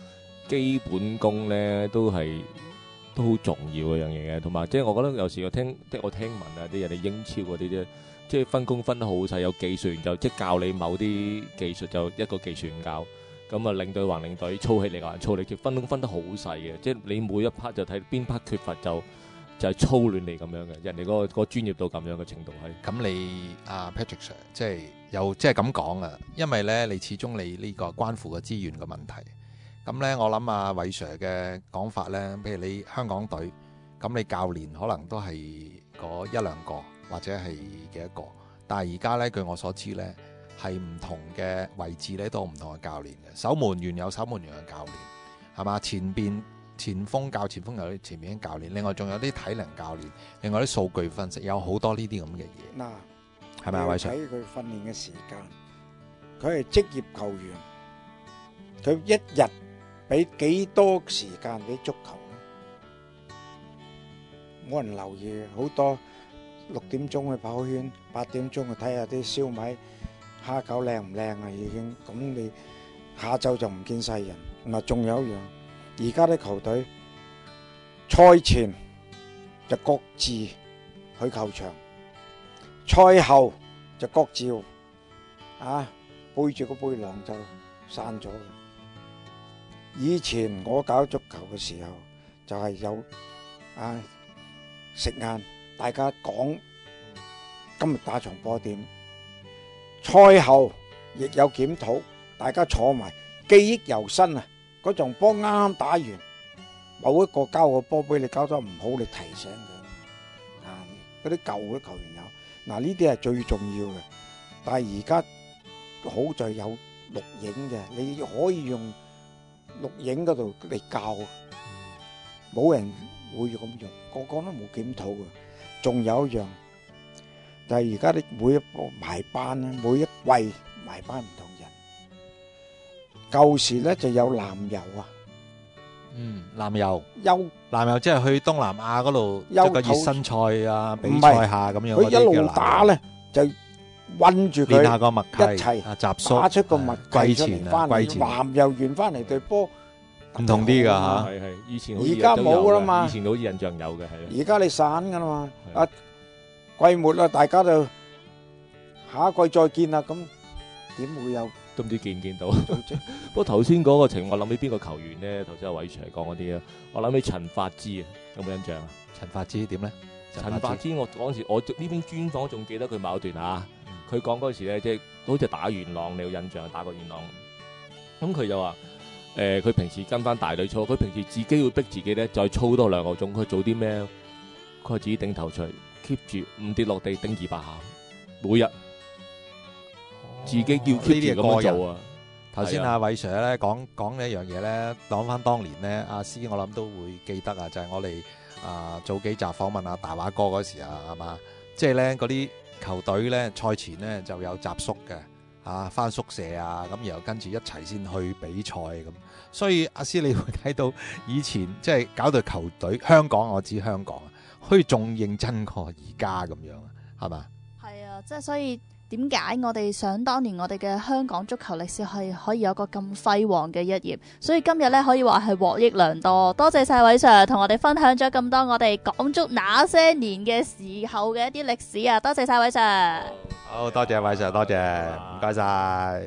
基本功咧都係都好重要嘅樣嘢嘅，同埋即係我覺得有時我聽即係我聽聞啊啲人哋英超嗰啲啫，即係分工分得好細，有技術員就即係教你某啲技術，就一個技術員教，咁啊領隊還領隊，操起嚟還操你，分工分得好細嘅，即係你每一 part 就睇邊 part 缺乏就就係操亂你咁樣嘅，人哋嗰個嗰個專業到咁樣嘅程度係。 咁你阿 Patrick Sir 即係又即係咁講啊，因為咧你始終你呢個關乎個資源嘅問題。咁咧我諗阿偉 Sir 嘅講法咧，譬如你香港隊，咁你教練可能都係嗰一兩個或者係幾多個，但係而家咧據我所知咧係唔同嘅位置咧都有唔同嘅教練嘅，守門員有守門員嘅教練，係嘛？前邊前鋒教前鋒有啲前面嘅教練，另外仲有啲體能教練，另外啲數據分析，有好多呢啲咁嘅嘢。 嗱， 係咪啊，偉 Sir？ 睇佢訓練嘅時間，佢係職業球員，佢一日俾幾多時間俾足球咧？冇人留意，好多六點鐘去跑圈，八點鐘去睇下啲燒賣蝦餃靚唔靚啊！已經咁你下晝就唔見晒人。嗱，仲有一樣，而家啲球隊賽前就各自去球場，賽後就各自啊背住個背囊就散咗。以前我搞足球嘅時候，就係有啊食晏，大家講今日打場波點，賽後亦有檢討，大家坐埋記憶猶新啊！嗰場波啱啱打完，某一個交個波俾你交得唔好，你提醒佢啊！嗰啲舊嘅球員有嗱，呢啲係最重要嘅。但係而家好在有錄影嘅，你可以用錄影嗰度嚟教，冇人會咁用，個個都冇檢討嘅。仲有一樣，就係而家啲每一個埋班咧，每一季埋班唔同人。舊時咧就有南遊啊， 嗯，南遊休南遊即係去東南亞嗰度休即個熱身賽啊，比唔賽係下咁樣佢嗰啲一路叫南遊打咧就韞住佢練下個默契， 一齊啊集宿打出個默契出季前嚟翻嚟， 啊季前南遊完翻嚟對波唔同啲㗎嚇。 係係，以前好似而家都有嘅冇啦嘛以前好似印象有嘅係啊。 而家你散噶啦嘛， 係啊季末啦，大家就下一季再見啦，咁點會有都唔知見唔見到。 組織？ 不過頭先嗰個情況，我諗起邊個球員咧？頭先阿偉 Sir 講嗰啲啊，我諗起陳發之啊，有冇印象啊？ 陳發之點咧？ 陳發之我嗰陣時，我呢邊專訪仲記得佢某一段啊。佢講嗰時咧，即係好似打元朗，你有印象打過元朗。咁佢就話：誒，佢平時跟翻大隊操，佢平時自己會逼自己咧，再操多兩個鐘。佢做啲咩？佢話自己頂頭錘 ，keep 住唔跌落地，頂二百下，每日自己要 keep 住咁樣做啊。 頭先阿偉 Sir 咧講講呢一樣嘢咧，講翻當年咧，阿師我諗都會記得啊，就係我哋啊早幾集訪問阿大話哥嗰時啊，係嘛？即係咧嗰啲球隊咧賽前咧就有集宿嘅，啊翻宿舍啊，咁然後跟住一齊先去比賽咁。所以阿師你會睇到以前即係搞到球隊香港，我知香港啊，可以仲認真過而家咁樣啊，係嘛？ 係啊，即係所以點解我哋想當年我哋嘅香港足球歷史係可以有個咁輝煌嘅一頁，所以今日咧可以話係獲益良多。多謝晒偉 Sir 同我哋分享咗咁多我哋港足那些年嘅時候嘅一啲歷史啊！多謝晒偉 Sir。 好多謝偉 Sir，多謝，唔該晒。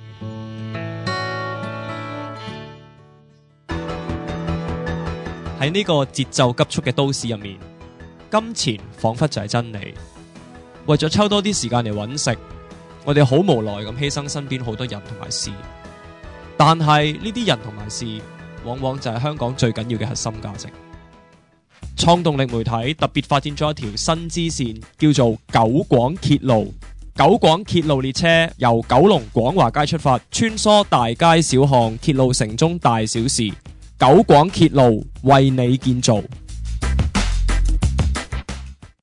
喺呢個節奏急速嘅都市入面，金錢仿佛就係真理。為咗抽多啲時間嚟揾食，我哋好無奈咁犧牲身邊好多人同埋事。但係呢啲人同埋事，往往就係香港最緊要嘅核心價值。創動力媒體特別發展咗一條新支線，叫做九廣鐵路。九廣鐵路列車由九龍廣華街出發，穿梭大街小巷，鐵路城中大小事。九廣鐵路為你建造。